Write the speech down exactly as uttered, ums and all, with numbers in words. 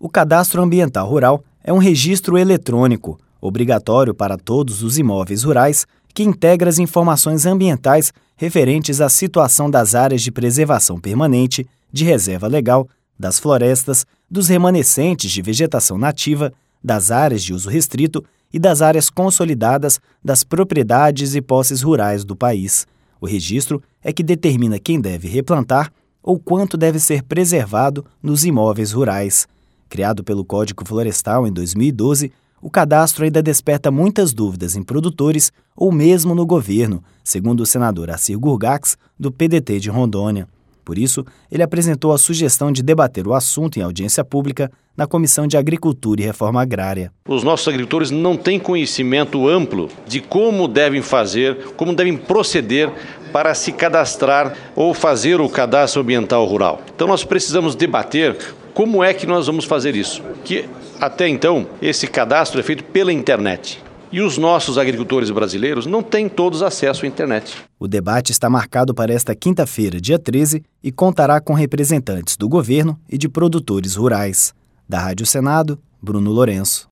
O Cadastro Ambiental Rural é um registro eletrônico, obrigatório para todos os imóveis rurais, que integra as informações ambientais referentes à situação das áreas de preservação permanente, de reserva legal, das florestas, dos remanescentes de vegetação nativa, das áreas de uso restrito e das áreas consolidadas das propriedades e posses rurais do país. O registro é que determina quem deve replantar ou quanto deve ser preservado nos imóveis rurais. Criado pelo Código Florestal em dois mil e doze, o cadastro ainda desperta muitas dúvidas em produtores ou mesmo no governo, segundo o senador Assir Gurgax, do P D T de Rondônia. Por isso, ele apresentou a sugestão de debater o assunto em audiência pública na Comissão de Agricultura e Reforma Agrária. Os nossos agricultores não têm conhecimento amplo de como devem fazer, como devem proceder para se cadastrar ou fazer o cadastro ambiental rural. Então nós precisamos debater como é que nós vamos fazer isso. Que até então esse cadastro é feito pela internet. E os nossos agricultores brasileiros não têm todos acesso à internet. O debate está marcado para esta quinta-feira, dia treze, e contará com representantes do governo e de produtores rurais. Da Rádio Senado, Bruno Lourenço.